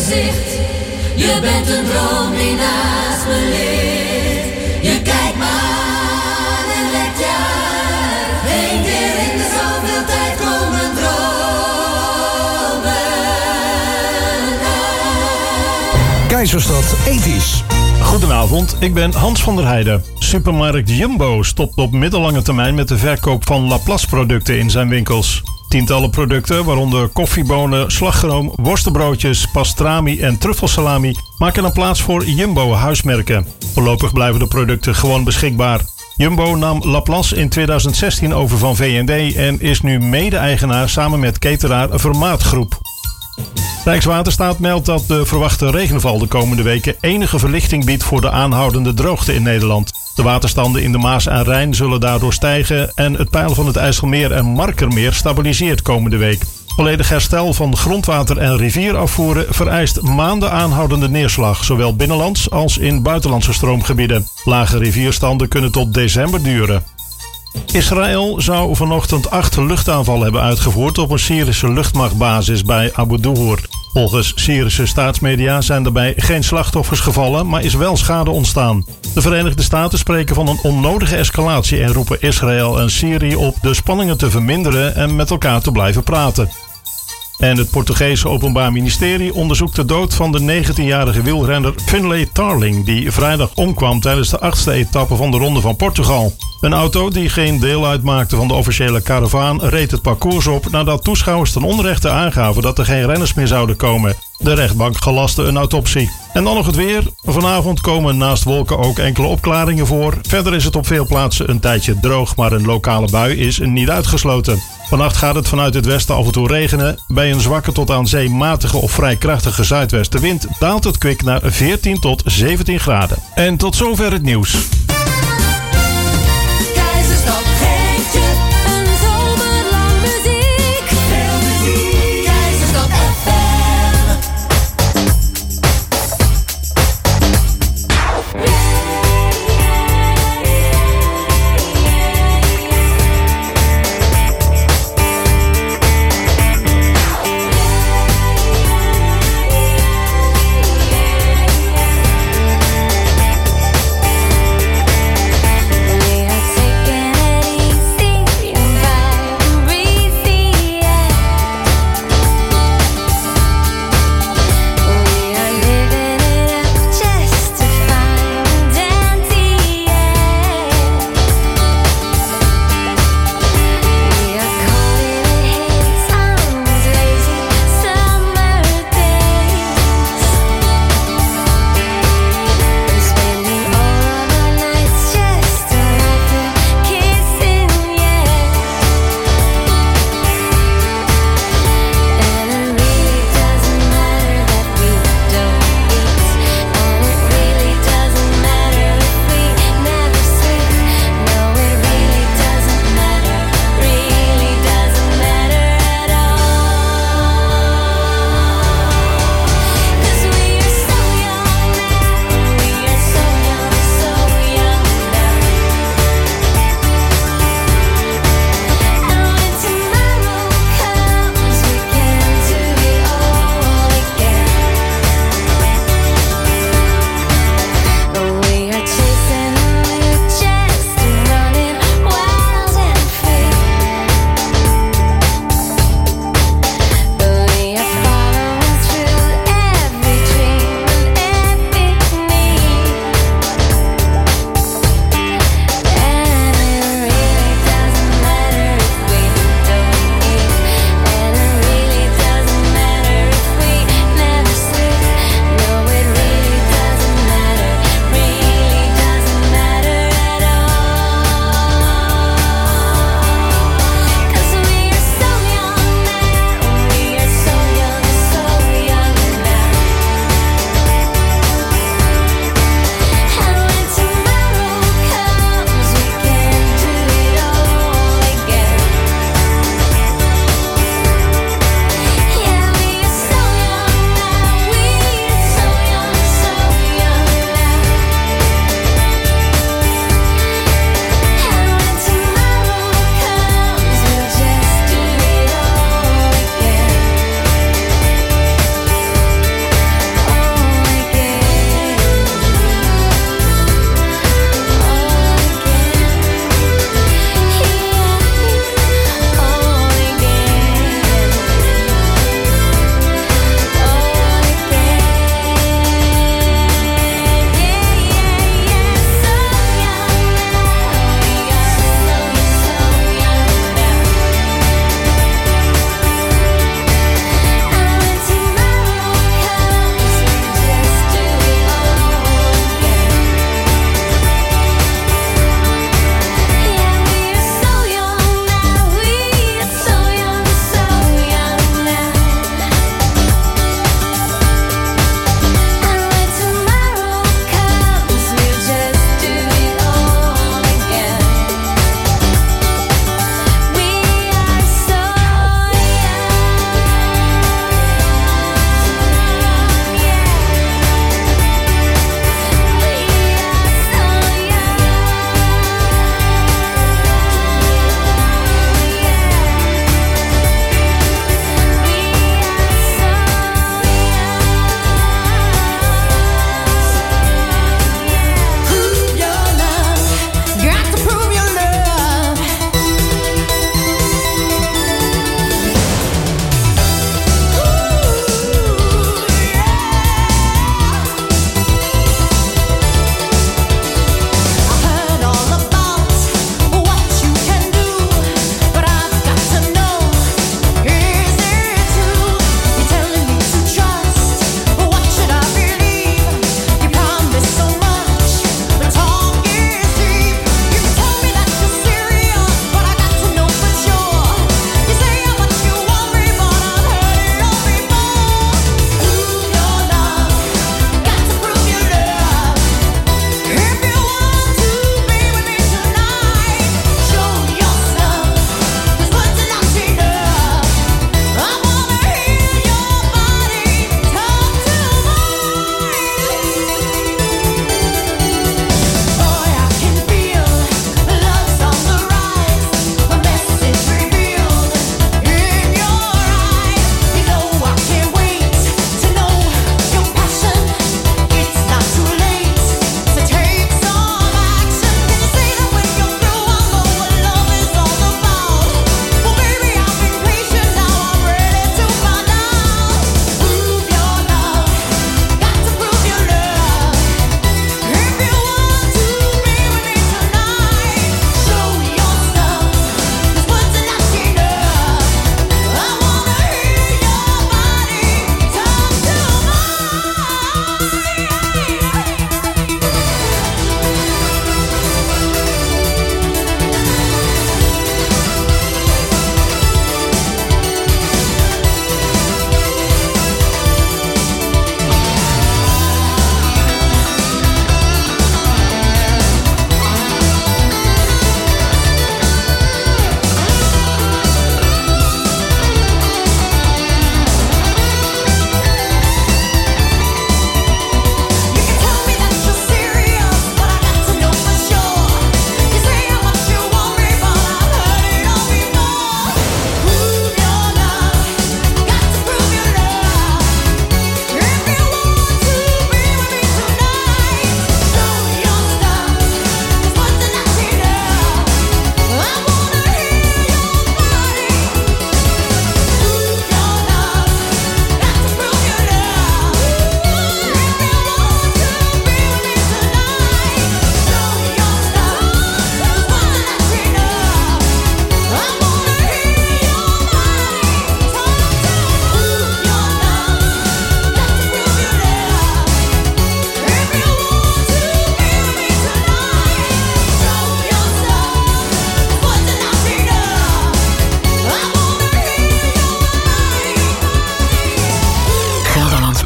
gezicht. Je bent een droom die naast me ligt. Je kijkt me aan en legt je uit. 1 keer in de zoveel tijd komen dromen uit. Keizerstad ethisch. Goedenavond, ik ben Hans van der Heijden. Supermarkt Jumbo stopt op middellange termijn met de verkoop van Laplace producten in zijn winkels. Tientallen producten, waaronder koffiebonen, slagroom, worstenbroodjes, pastrami en truffelsalami, maken dan plaats voor Jumbo huismerken. Voorlopig blijven de producten gewoon beschikbaar. Jumbo nam Laplace in 2016 over van V&D en is nu mede-eigenaar samen met cateraar Vermaat Groep. Rijkswaterstaat meldt dat de verwachte regenval de komende weken enige verlichting biedt voor de aanhoudende droogte in Nederland. De waterstanden in de Maas en Rijn zullen daardoor stijgen en het peil van het IJsselmeer en Markermeer stabiliseert komende week. Volledig herstel van grondwater- en rivierafvoeren vereist maanden aanhoudende neerslag, zowel binnenlands als in buitenlandse stroomgebieden. Lage rivierstanden kunnen tot december duren. Israël zou vanochtend 8 luchtaanvallen hebben uitgevoerd op een Syrische luchtmachtbasis bij Abu Duhur. Volgens Syrische staatsmedia zijn daarbij geen slachtoffers gevallen, maar is wel schade ontstaan. De Verenigde Staten spreken van een onnodige escalatie en roepen Israël en Syrië op de spanningen te verminderen en met elkaar te blijven praten. En het Portugese Openbaar Ministerie onderzoekt de dood van de 19-jarige wielrenner Finlay Tarling, die vrijdag omkwam tijdens de 8e etappe van de Ronde van Portugal. Een auto die geen deel uitmaakte van de officiële karavaan reed het parcours op nadat toeschouwers ten onrechte aangaven dat er geen renners meer zouden komen. De rechtbank gelastte een autopsie. En dan nog het weer. Vanavond komen naast wolken ook enkele opklaringen voor. Verder is het op veel plaatsen een tijdje droog, maar een lokale bui is niet uitgesloten. Vannacht gaat het vanuit het westen af en toe regenen. Bij een zwakke tot aan zee matige of vrij krachtige zuidwestenwind daalt het kwik naar 14 tot 17 graden. En tot zover het nieuws. Keizerstad geeft je een zomerlang muziek. Veel muziek. Keizerstad FM. We had taken it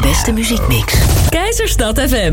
beste muziekmix. Keizerstad FM.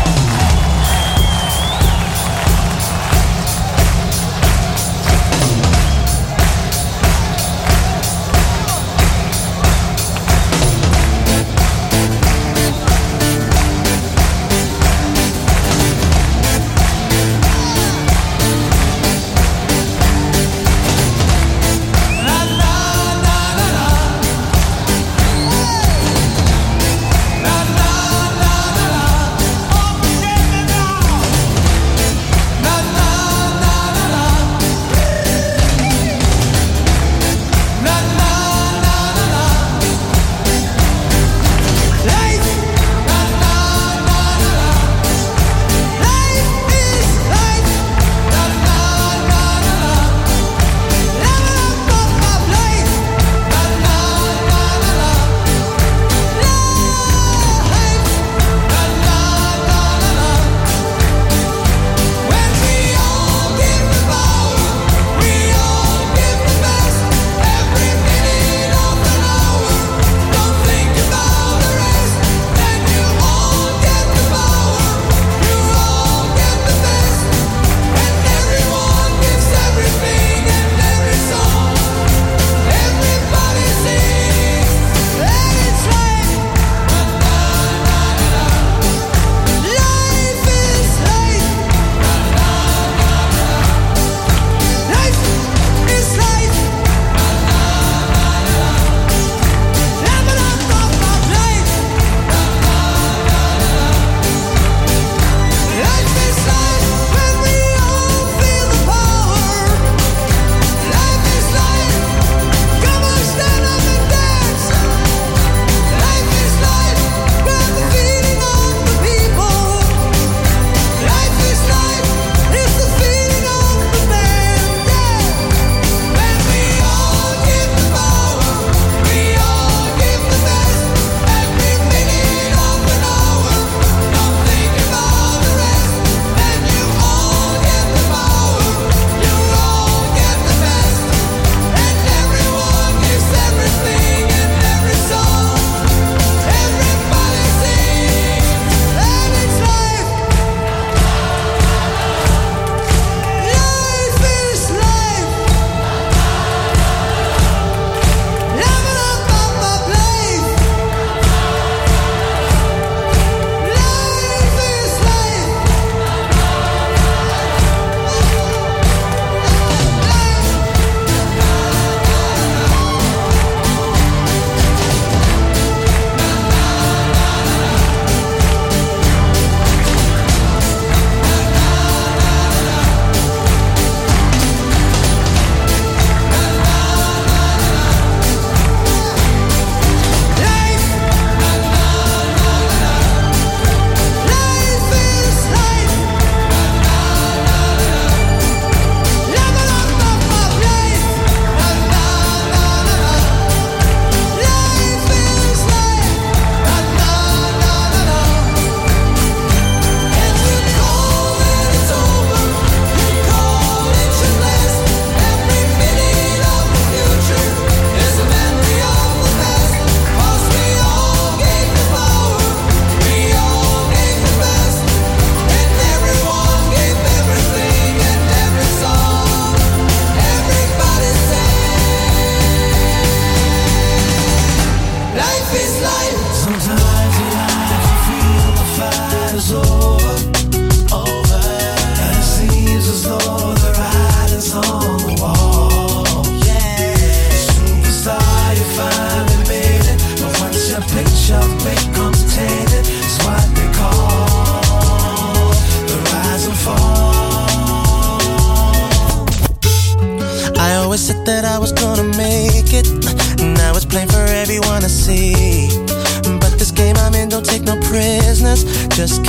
that I was gonna make it. Now it's plain for everyone to see. But this game I'm in don't take no prisoners, just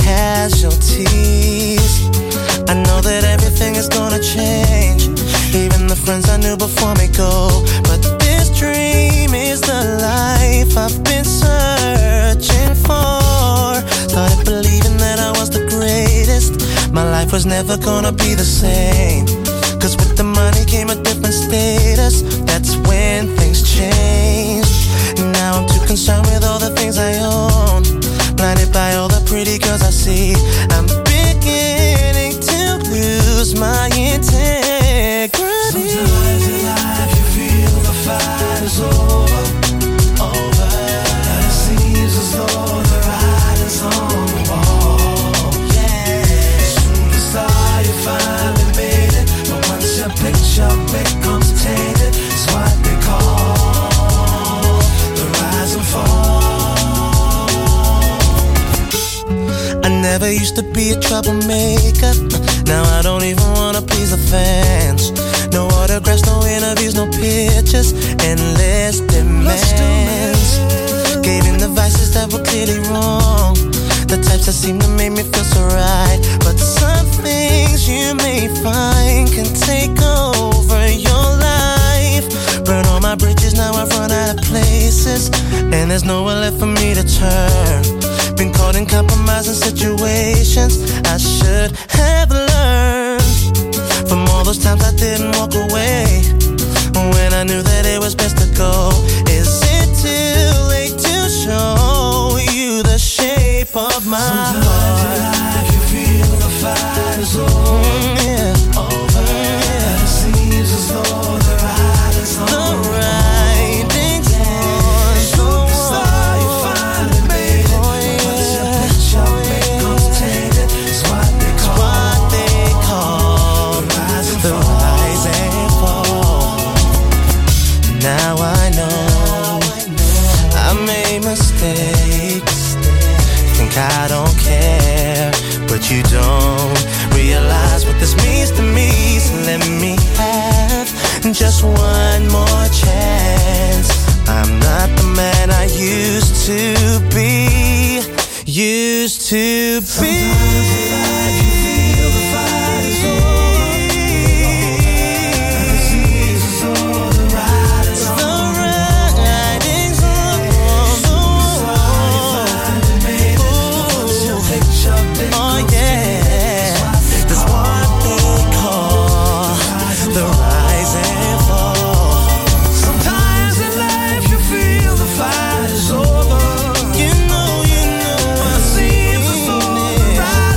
casualties. I know that everything is gonna change. Even the friends I knew before me go. But this dream is the life I've been searching for. Started believing that I was the greatest. My life was never gonna be the same. Cause with the money came a different status. That's when things changed. Now I'm too concerned with all the things I own. see I'm beginning to lose my integrity. Sometimes in life you feel the fight is over, over. And it seems as though the writing's on the wall. Yeah, superstar, you finally made it, but once your picture becomes tainted, it's what they call the rise and fall. I never used to be a troublemaker. Now I don't even wanna please the fans. No autographs, no interviews, no pictures, endless demands. Gave in the vices that were clearly wrong, the types that seem to make me feel so right. But some things you may find can take over your life. Burn all my bridges, now I've run out of places, and there's nowhere left for me to turn. Been caught in compromising situations I should have learned from all those times I didn't walk away when I knew that it was best to go. Is it too late to show you the shape of my heart? Sometimes in life you feel the fight is over, over. And it seems as though the writing's on the writing's on the superstar, you finally made it. Once your picture becomes tainted, it's what they call the rise and fall. Now I know I made mistakes. Think I don't care, but you don't realize what this means to me. So let me have just one more chance. I'm not the man I used to be. Used to be. Sometimes in life you feel the fight is over. You know, I see the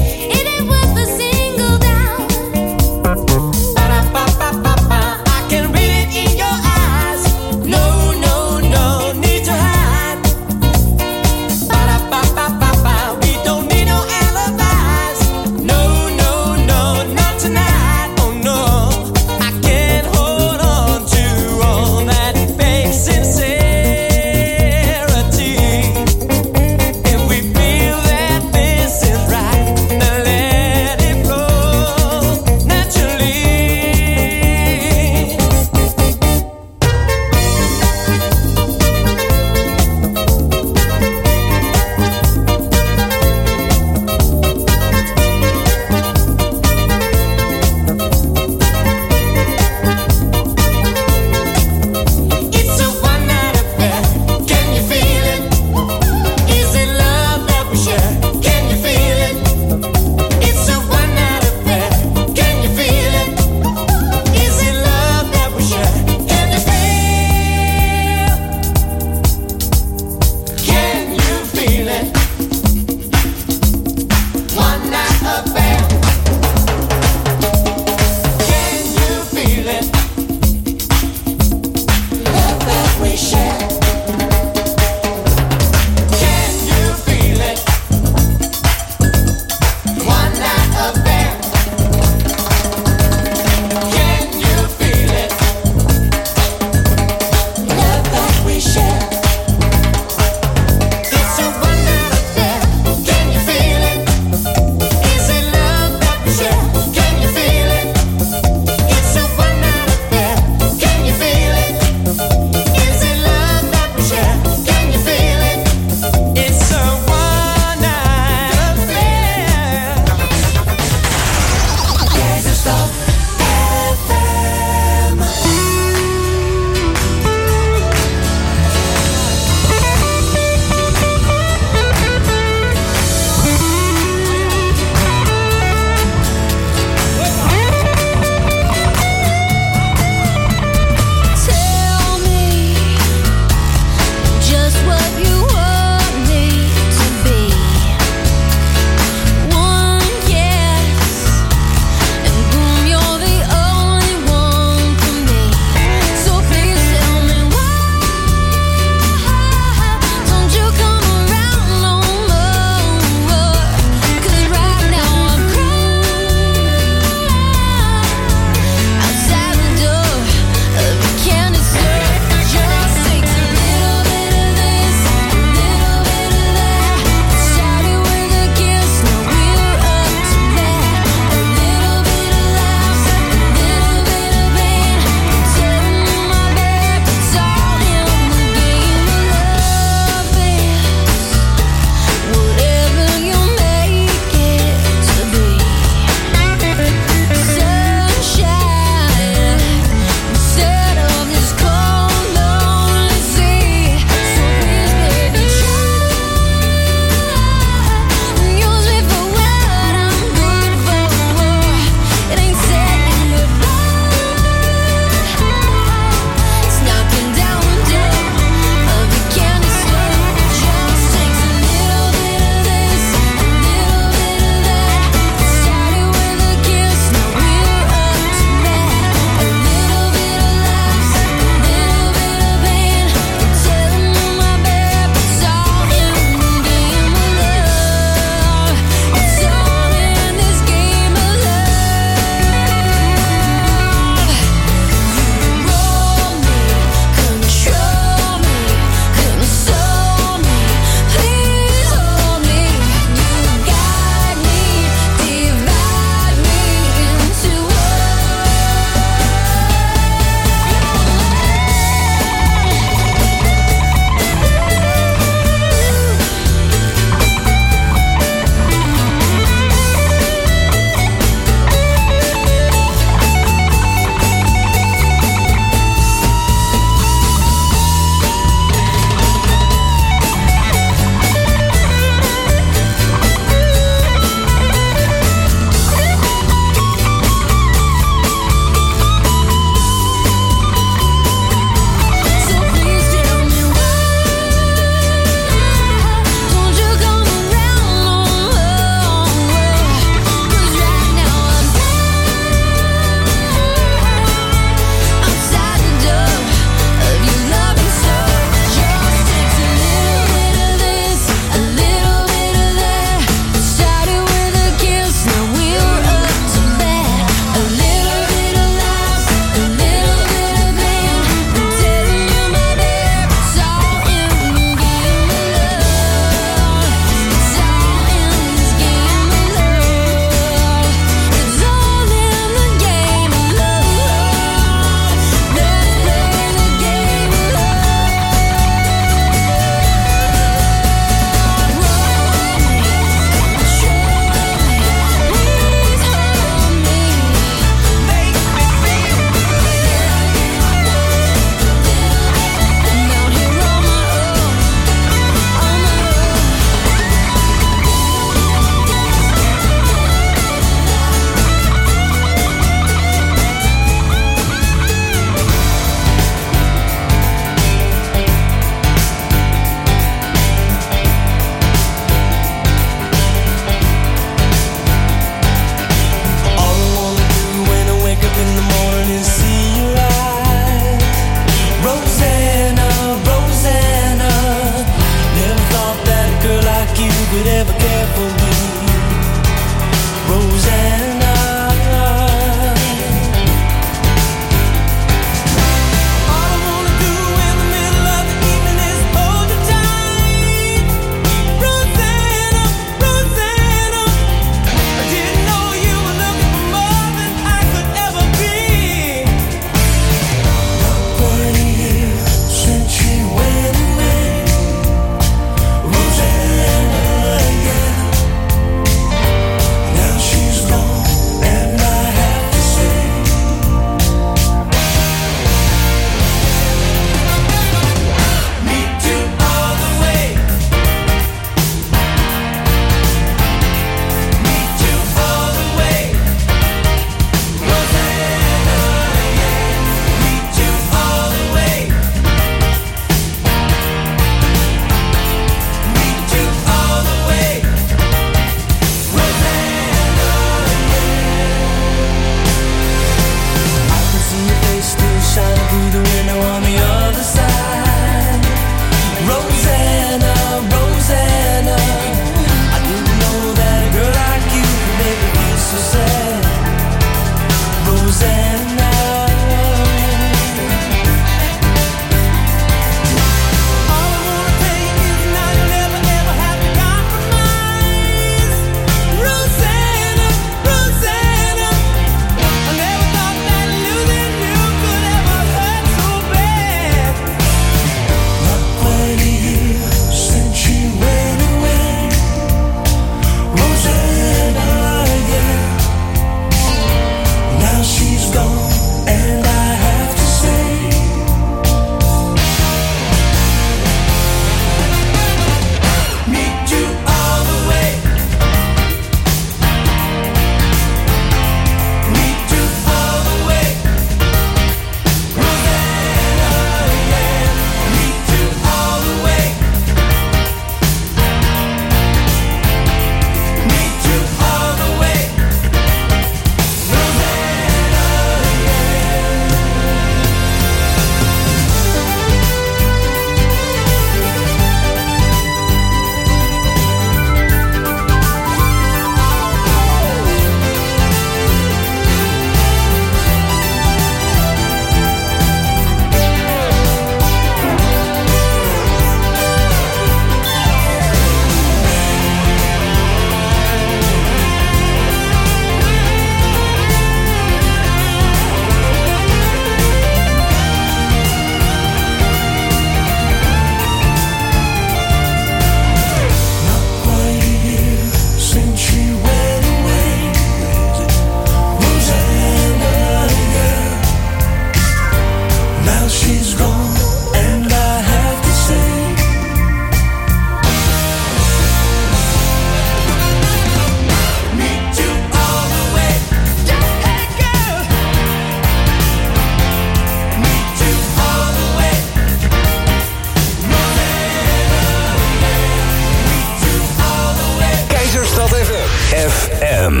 FM.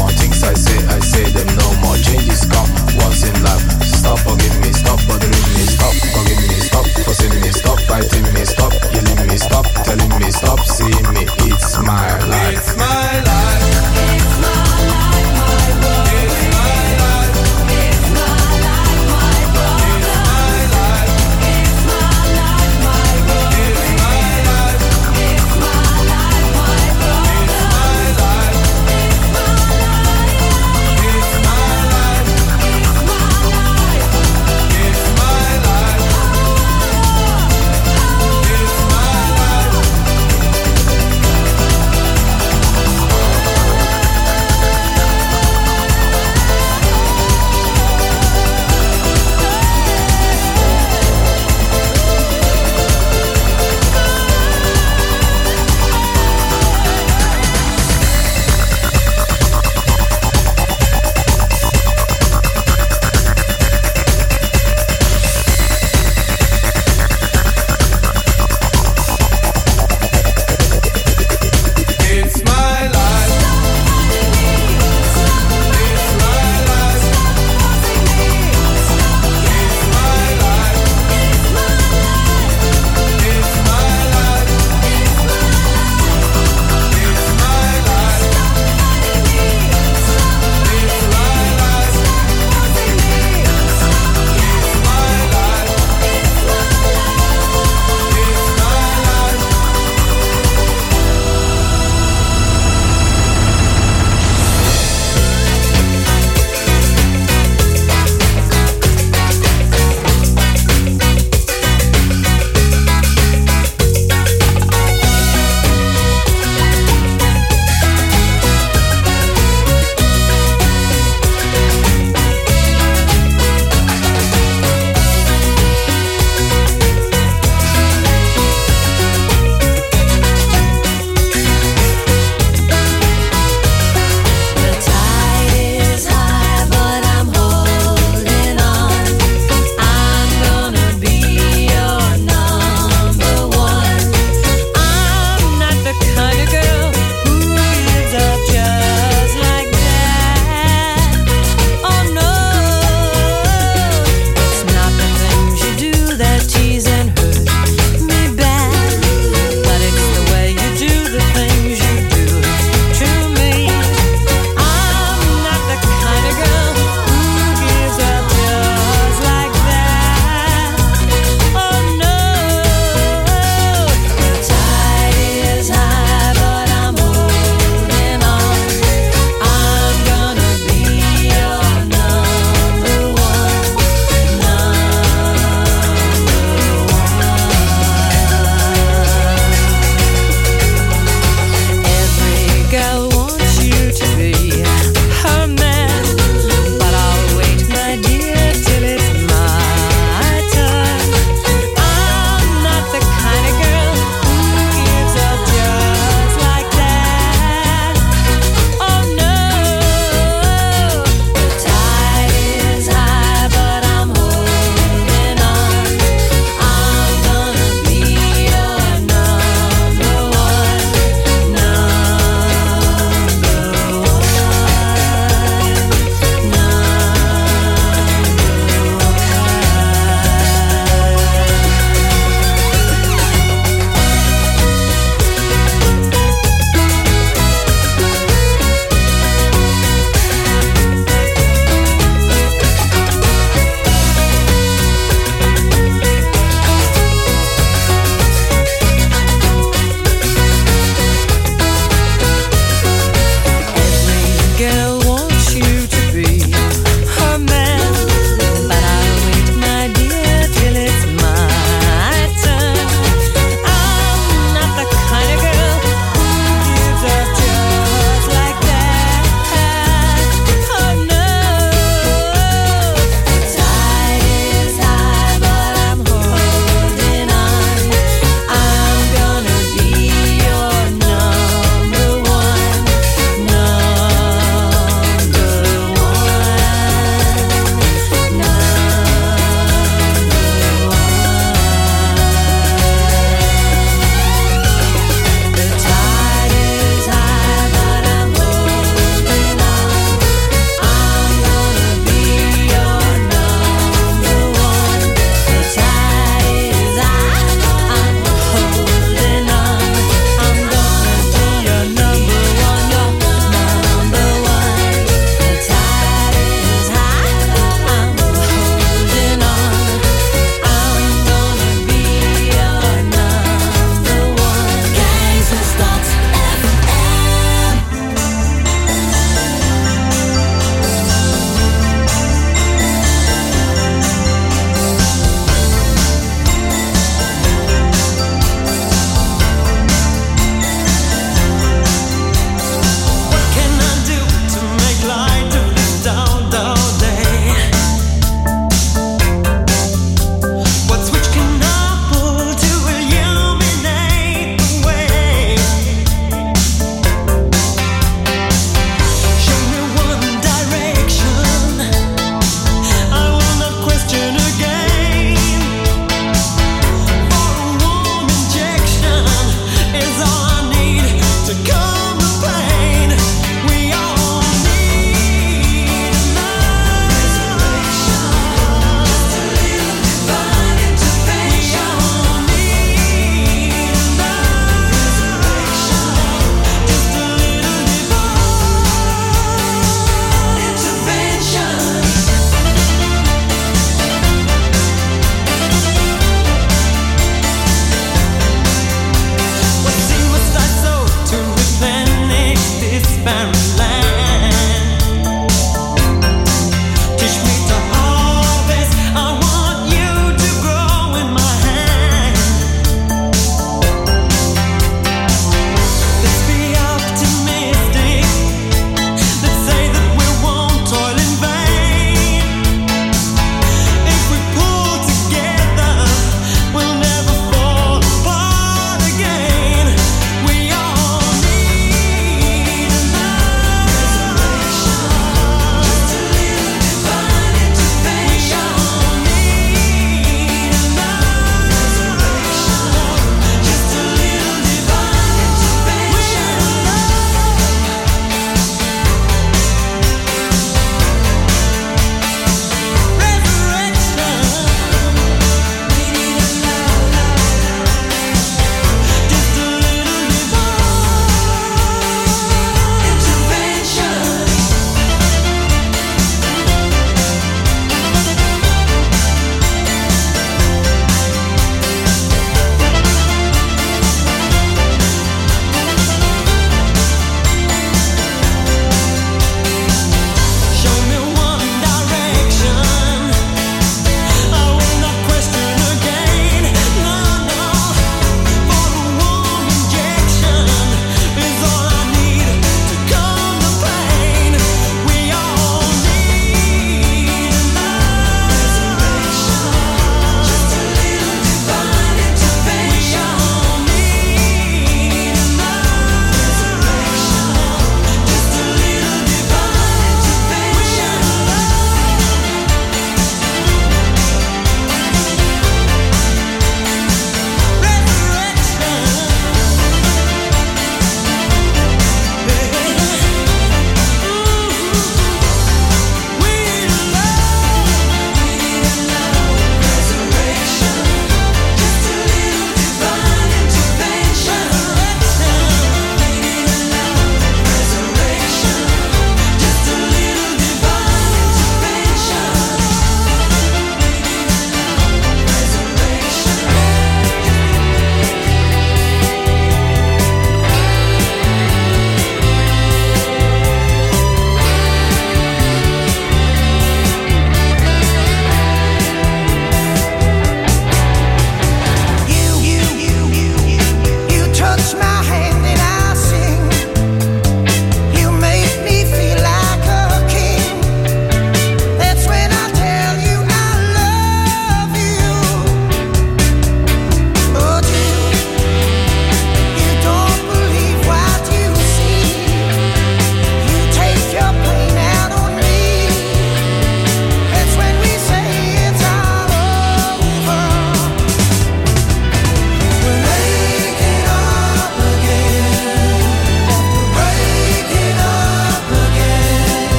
Stop forgiving me, stop bothering me,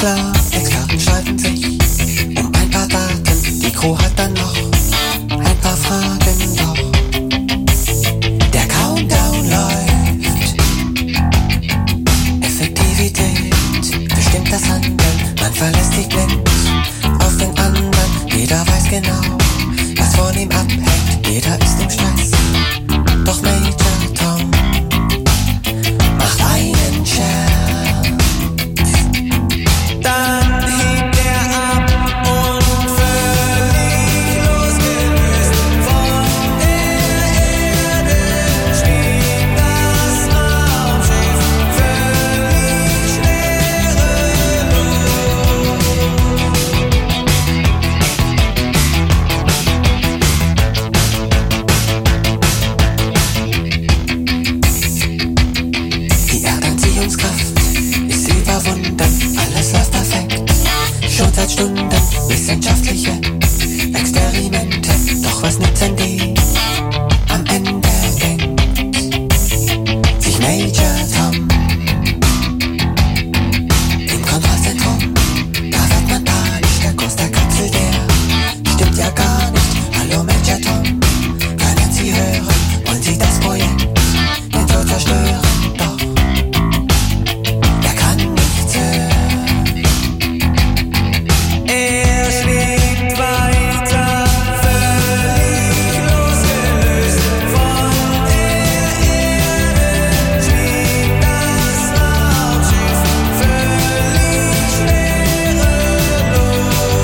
klar, Experten streiten sich um ein paar Daten. Die Crew hat dann noch ein paar Fragen, doch der Countdown läuft. Effektivität bestimmt das Handeln. Man verlässt sich blind auf den anderen. Jeder weiß genau, was von ihm abhängt. Jeder ist im Stress, doch Major Tom macht einen Scherz. Dann hebt er ab und völlig losgelöst von der Erde schwebt das Raumschiff völlig schwerelos. Die Erdanziehungskraft ist überwunden, alles läuft perfekt, schon seit Stunden. Wissenschaftliche Experimente, doch was nützen die? Am Ende denkt sich Major Tom im Kontrollzentrum. Da wird man panisch, der Kurs der Kapsel, der stimmt ja gar nicht. Hallo Major Tom, können Sie hören? Wollen Sie das Projekt den Tod zerstören? Doch er kann nichts hören. Er schwebt weiter, völlig losgelöst von der Erde schwebt das Raumschiff völlig schwerelos.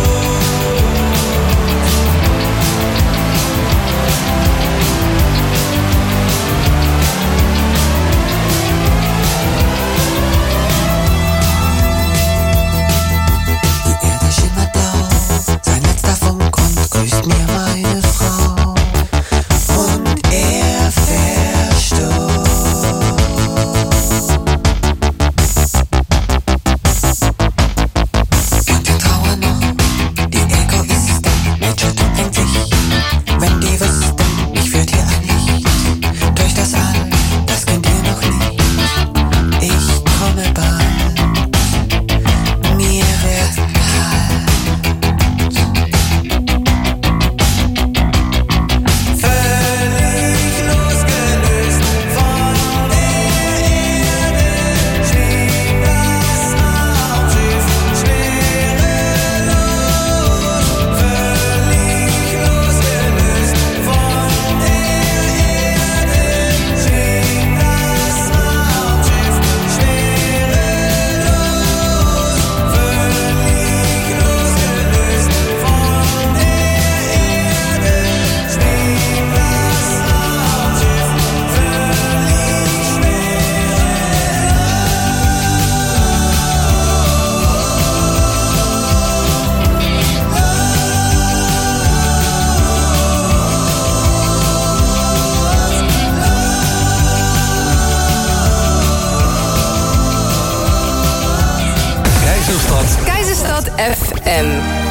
Die Erde schimmert blau, sein letzter Funkgrund grüßt mir meine Frau. Und er verstummt. Und wir trauern noch, die Egoisten. Major Tom denkt sich, wenn die wüssten, mich führt hier ein Licht durch das All, das kennt ihr noch nicht. Ich komme bald, mir wird kalt. Völlig losgelöst von der Erde schwebt das Raumschiff schwerelos. Völlig losgelöst von der Erde schwebt das Raumschiff schwerelos. Völlig losgelöst von der Erde schwebt das Raumschiff Keizerstad FM.